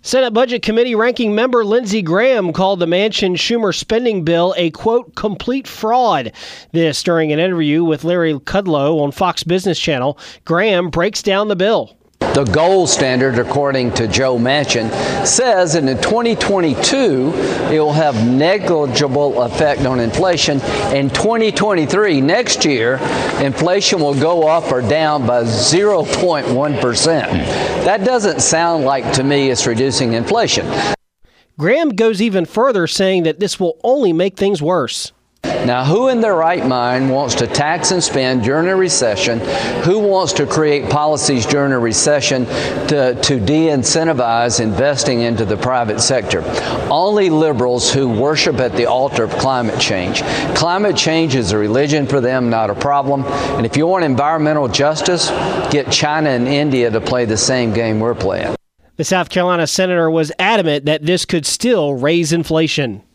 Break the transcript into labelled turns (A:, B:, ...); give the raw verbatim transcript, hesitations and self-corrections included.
A: Senate Budget Committee ranking member Lindsey Graham called the Manchin-Schumer spending bill a, quote, complete fraud. This during an interview with Larry Kudlow on Fox Business Channel. Graham breaks down the bill.
B: The gold standard, according to Joe Manchin, says that in twenty twenty-two, it will have negligible effect on inflation. In twenty twenty-three, next year, inflation will go up or down by zero point one percent. That doesn't sound like, to me, it's reducing inflation.
A: Graham goes even further, saying that this will only make things worse.
B: Now, who in their right mind wants to tax and spend during a recession? Who wants to create policies during a recession to, to de-incentivize investing into the private sector? Only liberals who worship at the altar of climate change. Climate change is a religion for them, not a problem. And if you want environmental justice, get China and India to play the same game we're playing.
A: The South Carolina senator was adamant that this could still raise inflation.